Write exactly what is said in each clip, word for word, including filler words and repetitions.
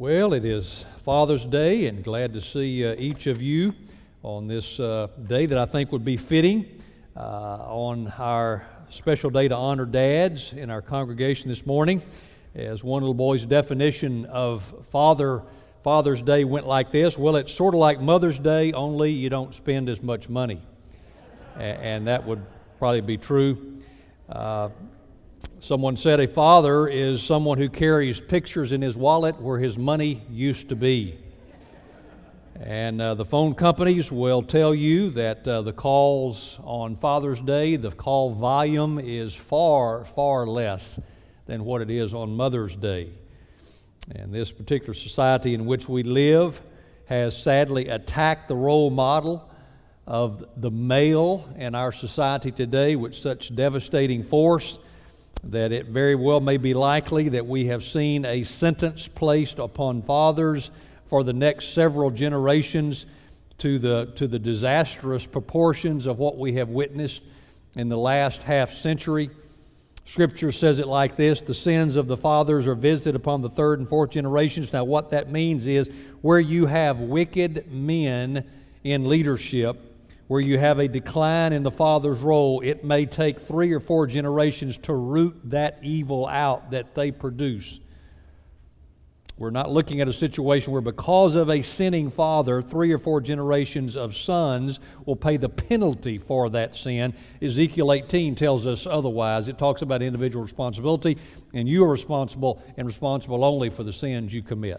Well, it is Father's Day, and glad to see uh, each of you on this uh, day that I think would be fitting uh, on our special day to honor dads in our congregation this morning. As one little boy's definition of Father Father's Day went like this: well, it's sort of like Mother's Day, only you don't spend as much money. And, and that would probably be true. Uh, Someone said a father is someone who carries pictures in his wallet where his money used to be. And uh, the phone companies will tell you that uh, the calls on Father's Day, the call volume is far, far less than what it is on Mother's Day. And this particular society in which we live has sadly attacked the role model of the male in our society today with such devastating force that it very well may be likely that we have seen a sentence placed upon fathers for the next several generations to the to the disastrous proportions of what we have witnessed in the last half century. Scripture says it like this: the sins of the fathers are visited upon the third and fourth generations. Now what that means is where you have wicked men in leadership, where you have a decline in the father's role, it may take three or four generations to root that evil out that they produce. We're not looking at a situation where because of a sinning father, three or four generations of sons will pay the penalty for that sin. Ezekiel eighteen tells us otherwise. It talks about individual responsibility, and you are responsible and responsible only for the sins you commit.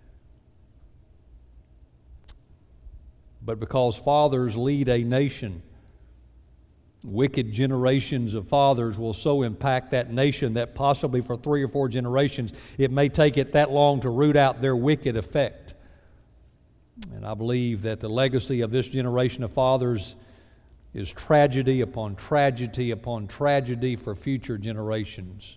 But because fathers lead a nation, wicked generations of fathers will so impact that nation that possibly for three or four generations, it may take it that long to root out their wicked effect. And I believe that the legacy of this generation of fathers is tragedy upon tragedy upon tragedy for future generations.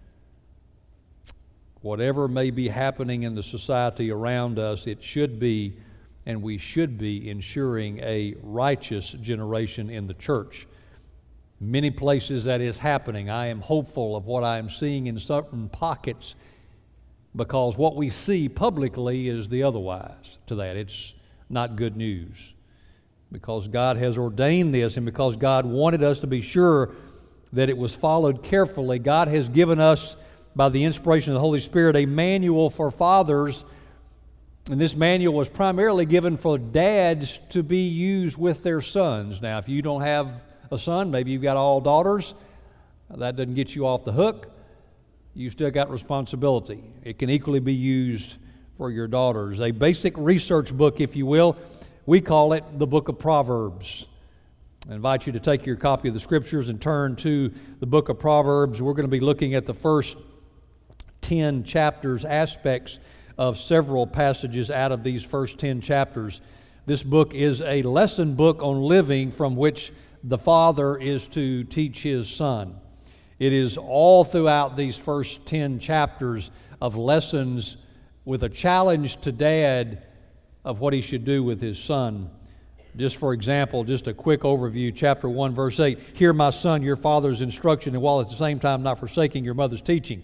Whatever may be happening in the society around us, it should be and we should be ensuring a righteous generation in the church. Many places that is happening. I am hopeful of what I am seeing in certain pockets, because what we see publicly is the otherwise to that. It's not good news. Because God has ordained this, and because God wanted us to be sure that it was followed carefully, God has given us, by the inspiration of the Holy Spirit, a manual for fathers. And this manual was primarily given for dads to be used with their sons. Now, if you don't have a son, maybe you've got all daughters, that doesn't get you off the hook. You've still got responsibility. It can equally be used for your daughters. A basic research book, if you will. We call it the Book of Proverbs. I invite you to take your copy of the Scriptures and turn to the Book of Proverbs. We're going to be looking at the first ten chapters, aspects of several passages out of these first ten chapters. This book is a lesson book on living from which the father is to teach his son. It is all throughout these first ten chapters of lessons with a challenge to dad of what he should do with his son. Just for example, just a quick overview, chapter one, verse eight. Hear, my son, your father's instruction, and while at the same time not forsaking your mother's teaching.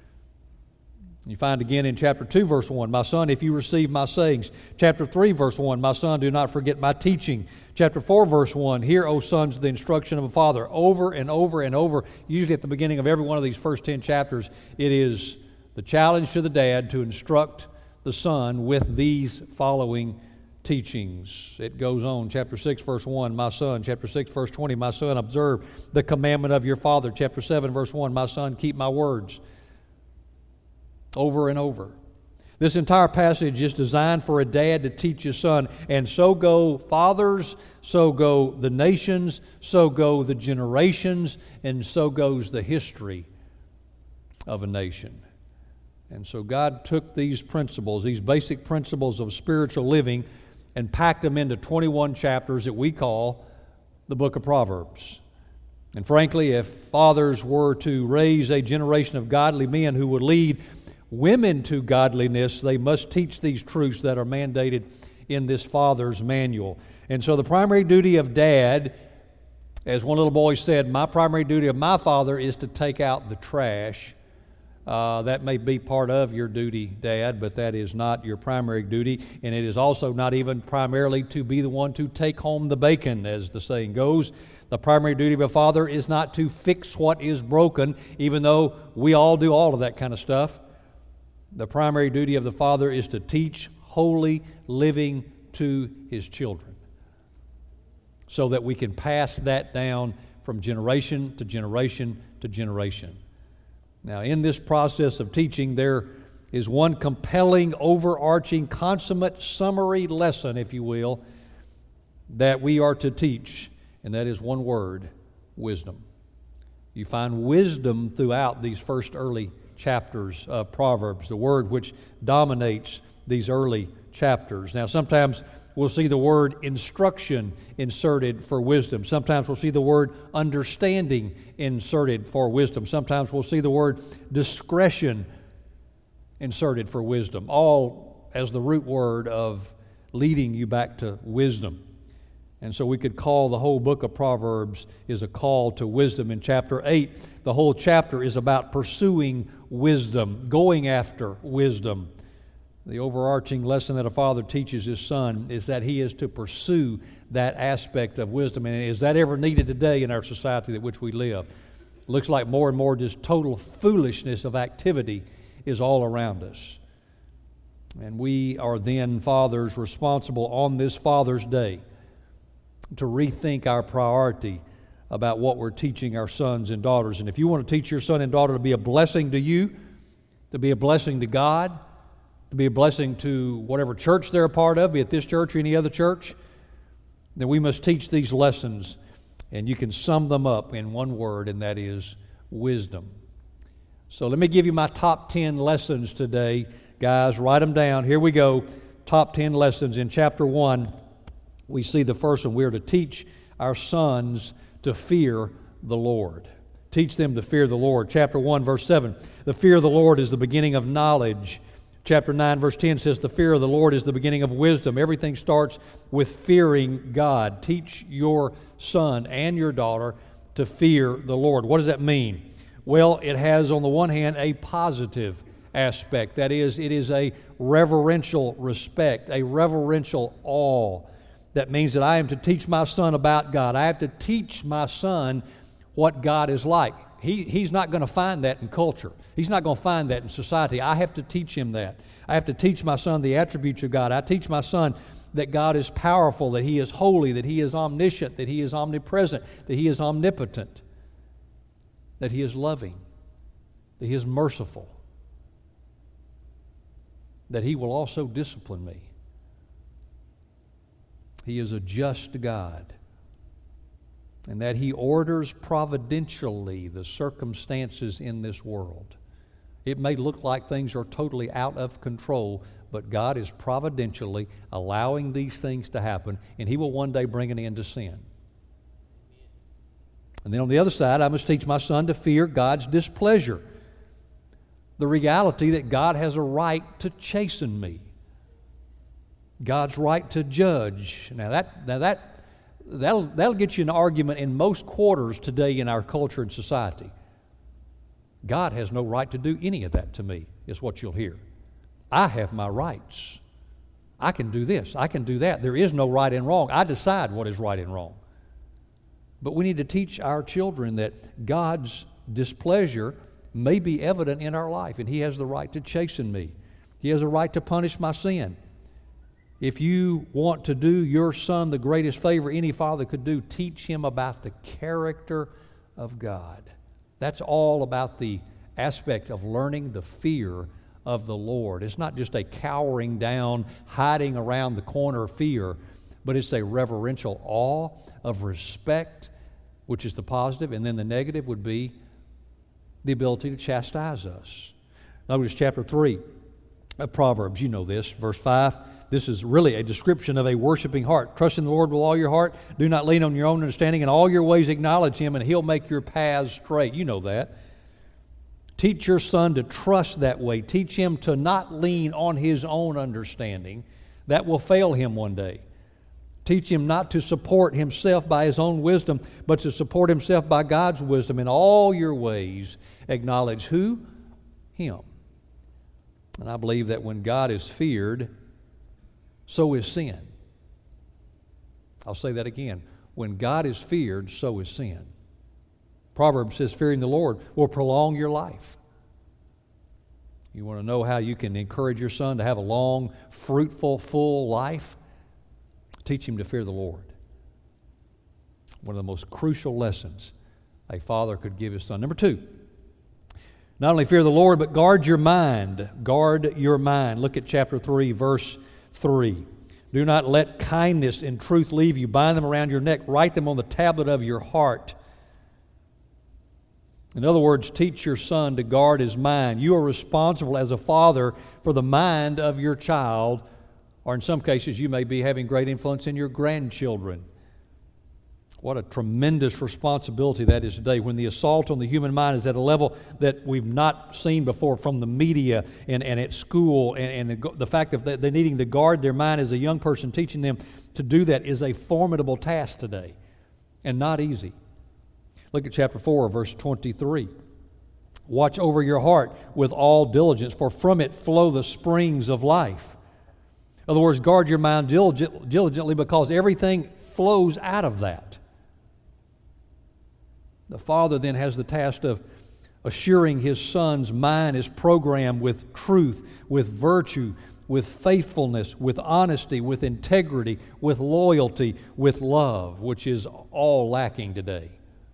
You find again in chapter two, verse one, my son, if you receive my sayings. Chapter three, verse one, my son, do not forget my teaching. Chapter four, verse one, hear, O sons, the instruction of a father. Over and over and over, usually at the beginning of every one of these first ten chapters, it is the challenge to the dad to instruct the son with these following teachings. It goes on, chapter six, verse one, my son. Chapter six, verse twenty, my son, observe the commandment of your father. Chapter seven, verse one, my son, keep my words. Over and over. This entire passage is designed for a dad to teach his son, and so go fathers, so go the nations, so go the generations, and so goes the history of a nation. And so God took these principles, these basic principles of spiritual living, and packed them into twenty-one chapters that we call the Book of Proverbs. And frankly, if fathers were to raise a generation of godly men who would lead women to godliness, they must teach these truths that are mandated in this father's manual. And so the primary duty of dad, as one little boy said, my primary duty of my father is to take out the trash. Uh, that may be part of your duty, Dad, but that is not your primary duty, and it is also not even primarily to be the one to take home the bacon, as the saying goes. The primary duty of a father is not to fix what is broken, even though we all do all of that kind of stuff. The primary duty of the father is to teach holy living to his children, so that we can pass that down from generation to generation to generation. Now, in this process of teaching, there is one compelling, overarching, consummate summary lesson, if you will, that we are to teach, and that is one word: wisdom. You find wisdom throughout these first early chapters of Proverbs, the word which dominates these early chapters. Now, sometimes we'll see the word instruction inserted for wisdom. Sometimes we'll see the word understanding inserted for wisdom. Sometimes we'll see the word discretion inserted for wisdom, all as the root word of leading you back to wisdom. And so we could call the whole book of Proverbs is a call to wisdom. In chapter eight, the whole chapter is about pursuing wisdom, going after wisdom. The overarching lesson that a father teaches his son is that he is to pursue that aspect of wisdom. And is that ever needed today in our society in which we live? It looks like more and more just total foolishness of activity is all around us. And we are then fathers responsible on this Father's Day to rethink our priority about what we're teaching our sons and daughters. And if you want to teach your son and daughter to be a blessing to you, to be a blessing to God, to be a blessing to whatever church they're a part of, be it this church or any other church, then we must teach these lessons, and you can sum them up in one word, and that is wisdom. So let me give you my top ten lessons today. Guys, write them down. Here we go. Top ten lessons. In chapter one, we see the first one. We are to teach our sons to fear the Lord. Teach them to fear the Lord. Chapter one, verse seven, the fear of the Lord is the beginning of knowledge. Chapter nine, verse ten says, the fear of the Lord is the beginning of wisdom. Everything starts with fearing God. Teach your son and your daughter to fear the Lord. What does that mean? Well, it has, on the one hand, a positive aspect. That is, it is a reverential respect, a reverential awe. That means that I am to teach my son about God. I have to teach my son what God is like. He, he's not going to find that in culture. He's not going to find that in society. I have to teach him that. I have to teach my son the attributes of God. I teach my son that God is powerful, that He is holy, that He is omniscient, that He is omnipresent, that He is omnipotent, that He is loving, that He is merciful, that He will also discipline me. He is a just God, and that He orders providentially the circumstances in this world. It may look like things are totally out of control, but God is providentially allowing these things to happen, and He will one day bring an end to sin. And then on the other side, I must teach my son to fear God's displeasure, the reality that God has a right to chasten me, God's right to judge. Now that now that that'll that'll get you an argument in most quarters today in our culture and society. God has no right to do any of that to me, is what you'll hear. I have my rights. I can do this. I can do that. There is no right and wrong. I decide what is right and wrong. But we need to teach our children that God's displeasure may be evident in our life, and He has the right to chasten me. He has a right to punish my sin. If you want to do your son the greatest favor any father could do, teach him about the character of God. That's all about the aspect of learning the fear of the Lord. It's not just a cowering down, hiding around the corner fear, but it's a reverential awe of respect, which is the positive, and then the negative would be the ability to chastise us. Notice chapter three of Proverbs. You know this, verse five. This is really a description of a worshiping heart. Trust in the Lord with all your heart. Do not lean on your own understanding. In all your ways acknowledge Him, and He'll make your paths straight. You know that. Teach your son to trust that way. Teach him to not lean on his own understanding. That will fail him one day. Teach him not to support himself by his own wisdom, but to support himself by God's wisdom. In all your ways acknowledge who? Him. And I believe that when God is feared, so is sin. I'll say that again. When God is feared, so is sin. Proverbs says, fearing the Lord will prolong your life. You want to know how you can encourage your son to have a long, fruitful, full life? Teach him to fear the Lord. One of the most crucial lessons a father could give his son. Number two, not only fear the Lord, but guard your mind. Guard your mind. Look at chapter three, verse three. Do not let kindness and truth leave you. Bind them around your neck. Write them on the tablet of your heart. In other words, teach your son to guard his mind. You are responsible as a father for the mind of your child, or in some cases, you may be having great influence in your grandchildren. What a tremendous responsibility that is today when the assault on the human mind is at a level that we've not seen before from the media and, and at school, and, and the, the fact that they're needing to guard their mind as a young person, teaching them to do that is a formidable task today and not easy. Look at chapter four, verse twenty-three. Watch over your heart with all diligence, for from it flow the springs of life. In other words, guard your mind diligent, diligently because everything flows out of that. The father then has the task of assuring his son's mind is programmed with truth, with virtue, with faithfulness, with honesty, with integrity, with loyalty, with love, which is all lacking today.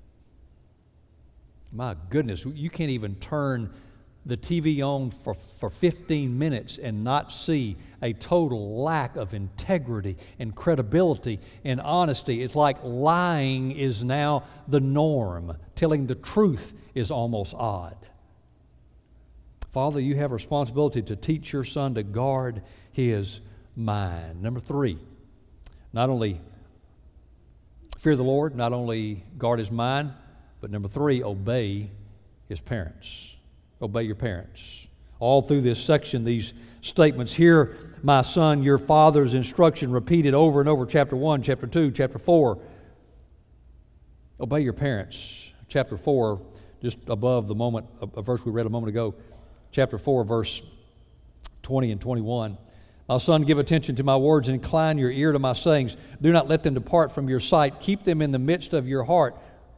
My goodness, you can't even turn the T V on for, for fifteen minutes and not see a total lack of integrity and credibility and honesty. It's like lying is now the norm. Telling the truth is almost odd. Father, you have a responsibility to teach your son to guard his mind. Number three, not only fear the Lord, not only guard his mind, but number three, obey his parents. Obey your parents. All through this section, these statements, hear, my son, your father's instruction repeated over and over, chapter one, chapter two, chapter four. Obey your parents. Chapter four, just above the moment, a verse we read a moment ago, chapter four, verse twenty and twenty-one. My son, give attention to my words and incline your ear to my sayings. Do not let them depart from your sight. Keep them in the midst of your heart.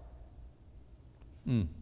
Mm.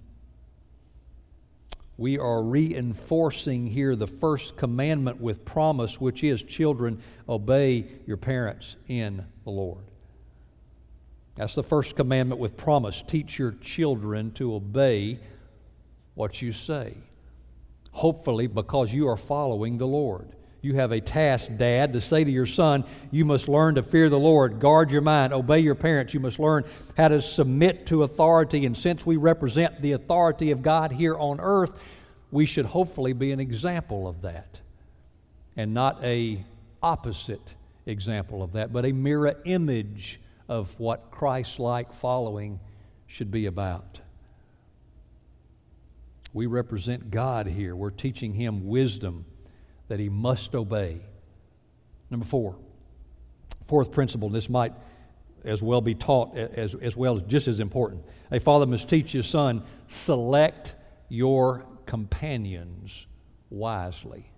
We are reinforcing here the first commandment with promise, which is, children, obey your parents in the Lord. That's the first commandment with promise. Teach your children to obey what you say. Hopefully, because you are following the Lord. You have a task, Dad, to say to your son, you must learn to fear the Lord, guard your mind, obey your parents. You must learn how to submit to authority. And since we represent the authority of God here on earth, we should hopefully be an example of that. And not a opposite example of that, but a mirror image of what Christ-like following should be about. We represent God here. We're teaching him wisdom that he must obey. Number four, fourth principle, and this might as well be taught as, as well as just as important. A father must teach his son, select your companions wisely.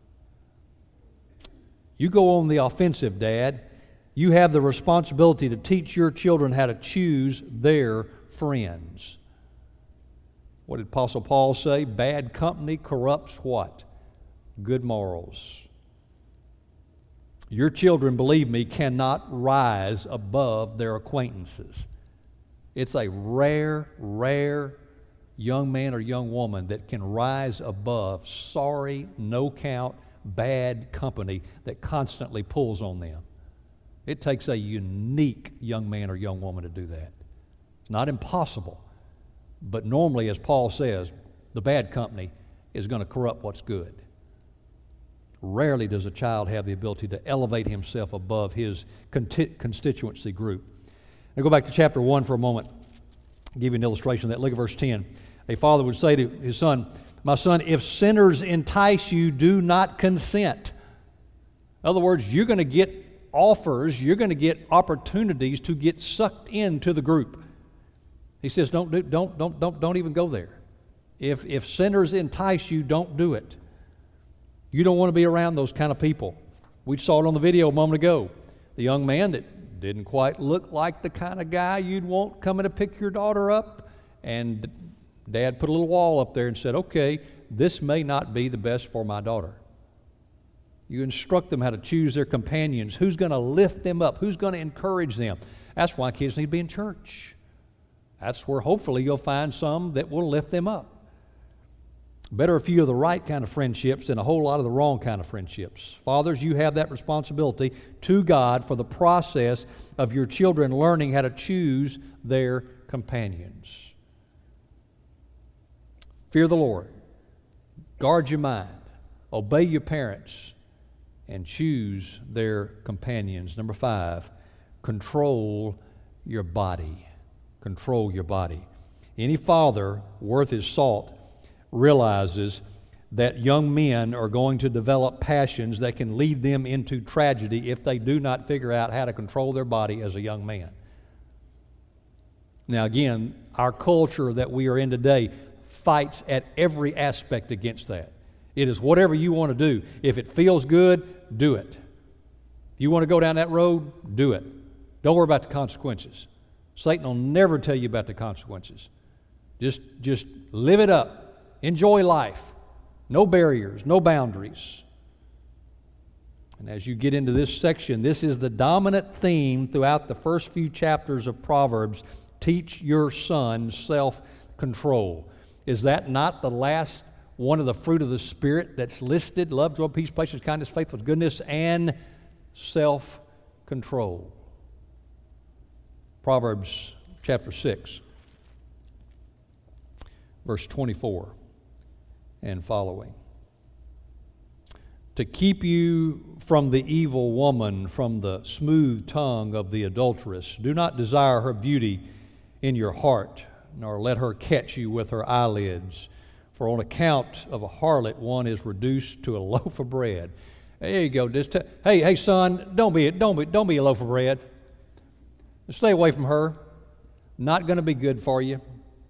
You go on the offensive, Dad. You have the responsibility to teach your children how to choose their friends. What did Apostle Paul say? Bad company corrupts what? Good morals. Your children, believe me, cannot rise above their acquaintances. It's a rare, rare young man or young woman that can rise above sorry, no-count, bad company that constantly pulls on them. It takes a unique young man or young woman to do that. It's not impossible, but normally, as Paul says, the bad company is going to corrupt what's good. Rarely does a child have the ability to elevate himself above his constituency group. Now go back to chapter one for a moment. I'll give you an illustration of that. Look at verse ten. A father would say to his son, my son, if sinners entice you, do not consent. In other words, you're going to get offers, you're going to get opportunities to get sucked into the group. He says, don't do, don't don't don't don't even go there. If, if sinners entice you, don't do it. You don't want to be around those kind of people. We saw it on the video a moment ago. The young man that didn't quite look like the kind of guy you'd want coming to pick your daughter up. And Dad put a little wall up there and said, okay, this may not be the best for my daughter. You instruct them how to choose their companions. Who's going to lift them up? Who's going to encourage them? That's why kids need to be in church. That's where hopefully you'll find some that will lift them up. Better a few of the right kind of friendships than a whole lot of the wrong kind of friendships. Fathers, you have that responsibility to God for the process of your children learning how to choose their companions. Fear the Lord. Guard your mind. Obey your parents. And choose their companions. Number five, control your body. Control your body. Any father worth his salt realizes that young men are going to develop passions that can lead them into tragedy if they do not figure out how to control their body as a young man. Now again, our culture that we are in today fights at every aspect against that. It is whatever you want to do. If it feels good, do it. If you want to go down that road, do it. Don't worry about the consequences. Satan will never tell you about the consequences. Just, just live it up. Enjoy life. No barriers, no boundaries. And as you get into this section, this is the dominant theme throughout the first few chapters of Proverbs. Teach your son self-control. Is that not the last one of the fruit of the Spirit that's listed? Love, joy, peace, patience, kindness, faithfulness, goodness, and self-control. Proverbs chapter six, verse twenty-four and following. To keep you from the evil woman, from the smooth tongue of the adulteress, do not desire her beauty in your heart, nor let her catch you with her eyelids. For on account of a harlot, one is reduced to a loaf of bread. There you go. Just t- hey, hey, son, don't be, don't be, don't be a loaf of bread. Stay away from her. Not going to be good for you.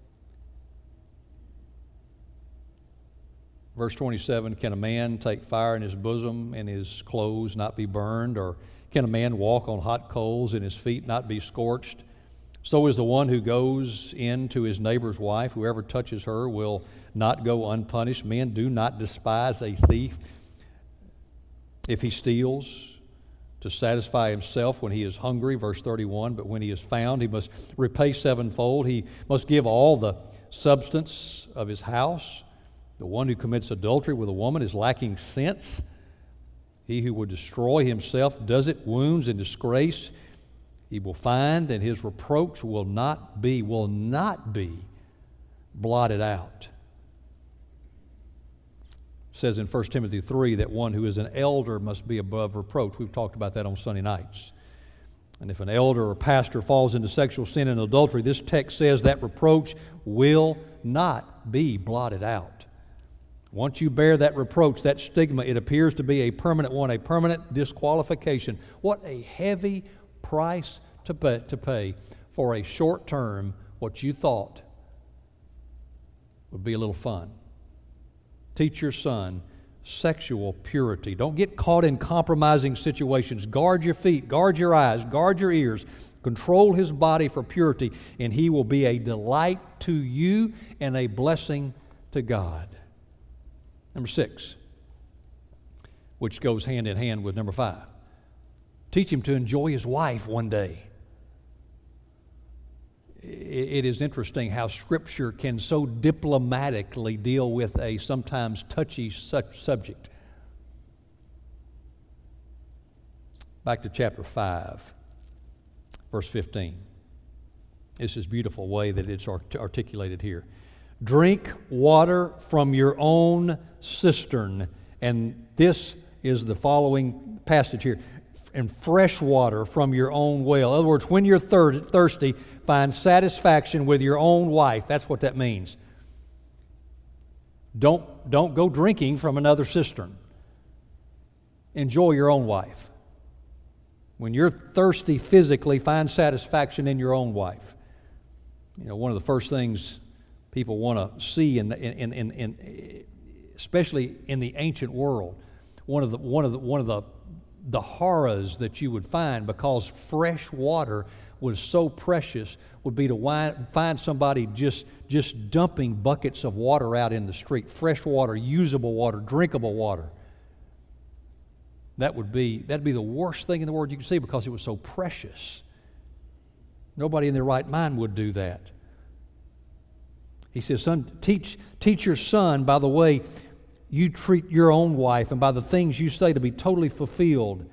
Verse twenty-seven, can a man take fire in his bosom and his clothes not be burned? Or can a man walk on hot coals and his feet not be scorched? So is the one who goes in to his neighbor's wife. Whoever touches her will not go unpunished. Men, do not despise a thief if he steals to satisfy himself when he is hungry. Verse thirty-one, but when he is found, he must repay sevenfold. He must give all the substance of his house. The one who commits adultery with a woman is lacking sense. He who would destroy himself does it. Wounds and disgrace he will find, and his reproach will not be, will not be blotted out. It says in First Timothy three that one who is an elder must be above reproach. We've talked about that on Sunday nights. And if an elder or pastor falls into sexual sin and adultery, this text says that reproach will not be blotted out. Once you bear that reproach, that stigma, it appears to be a permanent one, a permanent disqualification. What a heavy price to pay, to pay for a short term, what you thought would be a little fun. Teach your son sexual purity. Don't get caught in compromising situations. Guard your feet, guard your eyes, guard your ears. Control his body for purity, and he will be a delight to you and a blessing to God. Number six, which goes hand in hand with number five. Teach him to enjoy his wife one day. It is interesting how Scripture can so diplomatically deal with a sometimes touchy subject. Back to chapter five, verse fifteen. This is a beautiful way that it's articulated here. Drink water from your own cistern. And this is the following passage here. And fresh water from your own well. In other words, when you're thir- thirsty, find satisfaction with your own wife. That's what that means. Don't, don't go drinking from another cistern. Enjoy your own wife. When you're thirsty physically, find satisfaction in your own wife. You know, one of the first things people want to see in, the, in, in, in, especially in the ancient world. One of the one of the one of the the horrors that you would find, because fresh water was so precious, would be to wind, find somebody just just dumping buckets of water out in the street, fresh water, usable water, drinkable water. That would be that'd be the worst thing in the world you could see, because it was so precious. Nobody in their right mind would do that. He says, son, teach, teach your son by the way you treat your own wife and by the things you say to be totally fulfilled.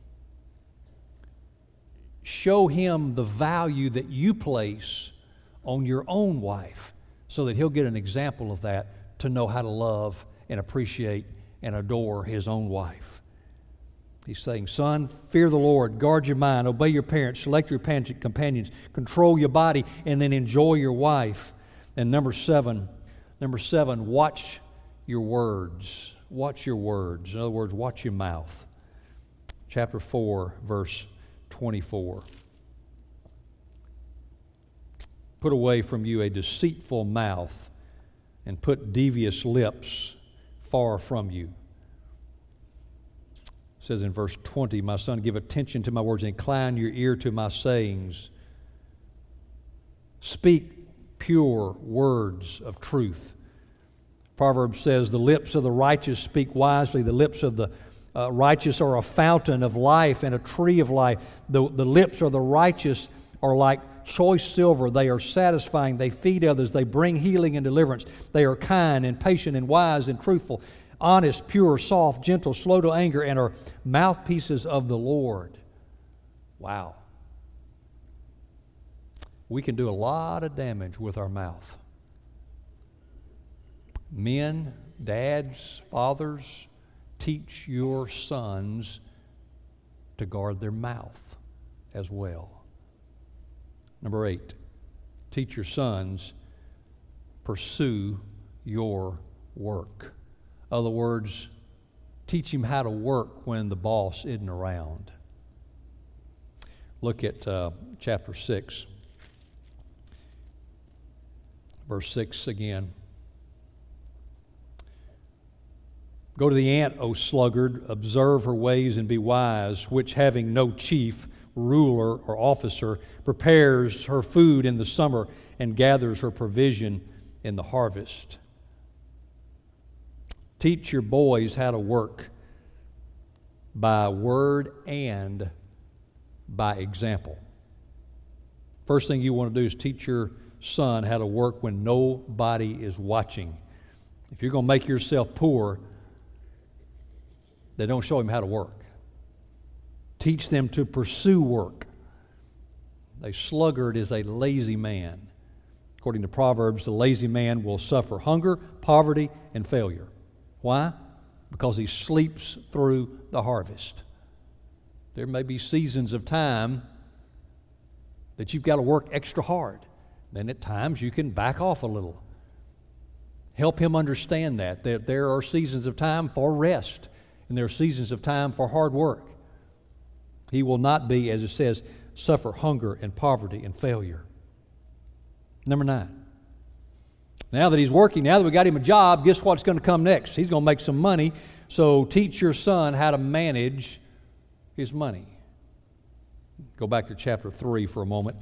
Show him the value that you place on your own wife, so that he'll get an example of that, to know how to love and appreciate and adore his own wife. He's saying, son, fear the Lord, guard your mind, obey your parents, select your companions, control your body, and then enjoy your wife. And number seven, number seven, watch your words. Watch your words. In other words, watch your mouth. Chapter four, verse twenty-four. Put away from you a deceitful mouth, and put devious lips far from you. It says in verse twenty, my son, give attention to my words, and incline your ear to my sayings. Speak pure words of truth. Proverbs says, the lips of the righteous speak wisely. The lips of the uh, righteous are a fountain of life and a tree of life. The, the lips of the righteous are like choice silver. They are satisfying. They feed others. They bring healing and deliverance. They are kind and patient and wise and truthful, honest, pure, soft, gentle, slow to anger, and are mouthpieces of the Lord. Wow. We can do a lot of damage with our mouth. Men, dads, fathers, teach your sons to guard their mouth as well. Number eight, teach your sons, pursue your work. In other words, teach him how to work when the boss isn't around. Look at uh, chapter six. Verse six again. Go to the ant, O sluggard, observe her ways and be wise, which having no chief, ruler, or officer, prepares her food in the summer and gathers her provision in the harvest. Teach your boys how to work by word and by example. First thing you want to do is teach your son how to work when nobody is watching. If you're going to make yourself poor, then don't show him how to work. Teach them to pursue work. A sluggard is a lazy man. According to Proverbs, the lazy man will suffer hunger, poverty, and failure. Why? Because he sleeps through the harvest. There may be seasons of time that you've got to work extra hard. Then at times you can back off a little. Help him understand that, that there are seasons of time for rest, and there are seasons of time for hard work. He will not be, as it says, suffer hunger and poverty and failure. Number nine. Now that he's working, now that we got him a job, guess what's going to come next? He's going to make some money. So teach your son how to manage his money. Go back to chapter three for a moment.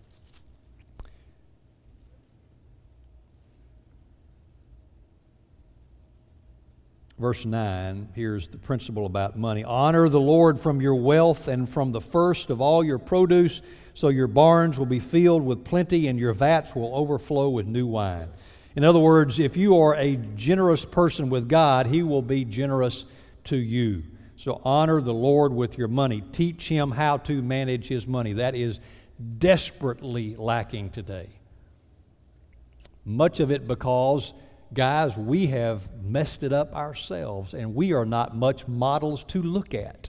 Verse nine, here's the principle about money. Honor the Lord from your wealth and from the first of all your produce, so your barns will be filled with plenty and your vats will overflow with new wine. In other words, if you are a generous person with God, He will be generous to you. So honor the Lord with your money. Teach Him how to manage His money. That is desperately lacking today. Much of it because, guys, we have messed it up ourselves, and we are not much models to look at.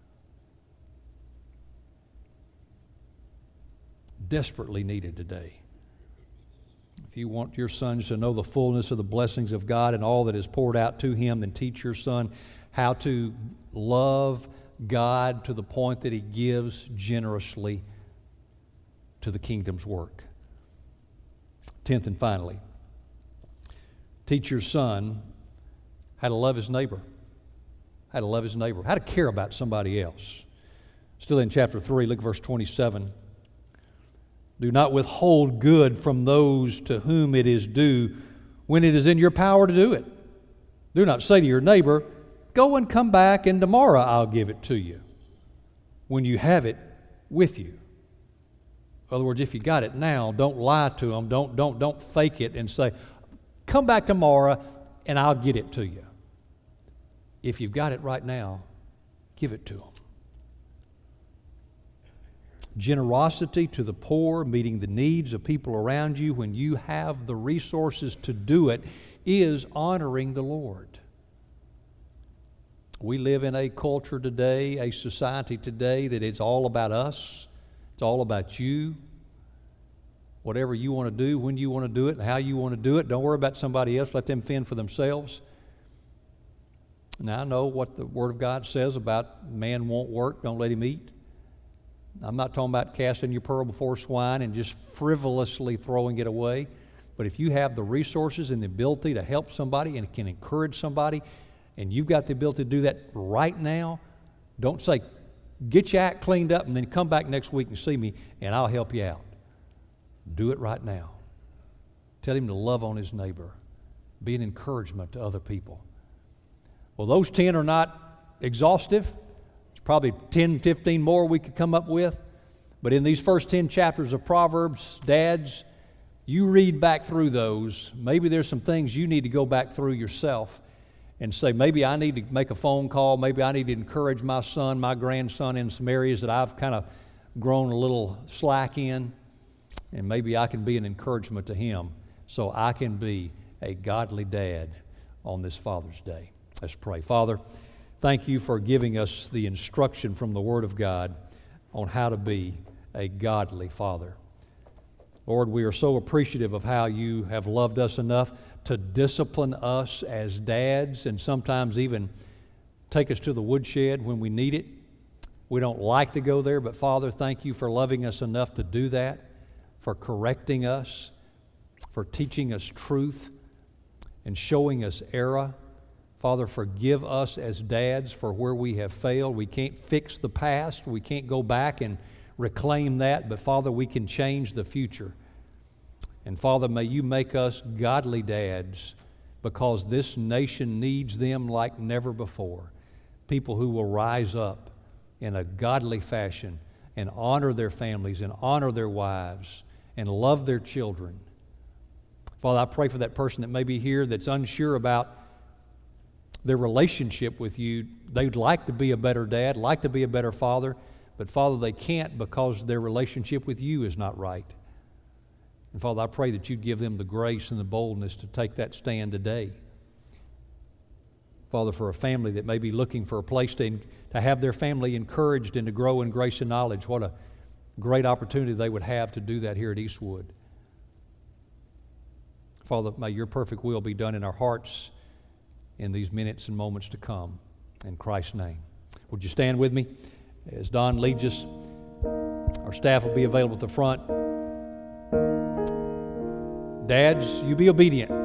Desperately needed today. If you want your sons to know the fullness of the blessings of God and all that is poured out to him, then teach your son how to love God to the point that he gives generously to the kingdom's work. Tenth and finally, teach your son how to love his neighbor, how to love his neighbor, how to care about somebody else. Still in chapter three, look at verse twenty-seven. Do not withhold good from those to whom it is due when it is in your power to do it. Do not say to your neighbor, go and come back, and tomorrow I'll give it to you, when you have it with you. In other words, if you got it now, don't lie to them. Don't, don't, don't fake it and say, come back tomorrow and I'll get it to you. If you've got it right now, give it to them. Generosity to the poor, meeting the needs of people around you when you have the resources to do it, is honoring the Lord. We live in a culture today, a society today, that it's all about us. It's all about you. Whatever you want to do, when you want to do it, and how you want to do it. Don't worry about somebody else. Let them fend for themselves. Now, I know what the Word of God says about man won't work, don't let him eat. I'm not talking about casting your pearl before swine and just frivolously throwing it away. But if you have the resources and the ability to help somebody and can encourage somebody, and you've got the ability to do that right now, don't say, get your act cleaned up and then come back next week and see me and I'll help you out. Do it right now. Tell him to love on his neighbor. Be an encouragement to other people. Well, those ten are not exhaustive. Probably ten, fifteen more we could come up with. But in these first ten chapters of Proverbs, dads, you read back through those. Maybe there's some things you need to go back through yourself and say, maybe I need to make a phone call. Maybe I need to encourage my son, my grandson in some areas that I've kind of grown a little slack in. And maybe I can be an encouragement to him so I can be a godly dad on this Father's Day. Let's pray. Father, thank you for giving us the instruction from the Word of God on how to be a godly father. Lord, we are so appreciative of how you have loved us enough to discipline us as dads and sometimes even take us to the woodshed when we need it. We don't like to go there, but Father, thank you for loving us enough to do that, for correcting us, for teaching us truth and showing us error. Father, forgive us as dads for where we have failed. We can't fix the past. We can't go back and reclaim that. But Father, we can change the future. And Father, may you make us godly dads, because this nation needs them like never before. People who will rise up in a godly fashion and honor their families and honor their wives and love their children. Father, I pray for that person that may be here that's unsure about their relationship with you. They'd like to be a better dad, like to be a better father, but Father, they can't because their relationship with you is not right. And Father, I pray that you'd give them the grace and the boldness to take that stand today. Father, for a family that may be looking for a place to, to have their family encouraged and to grow in grace and knowledge, what a great opportunity they would have to do that here at Eastwood. Father, may your perfect will be done in our hearts in these minutes and moments to come. In Christ's name. Would you stand with me as Don leads us? Our staff will be available at the front. Dads, you be obedient.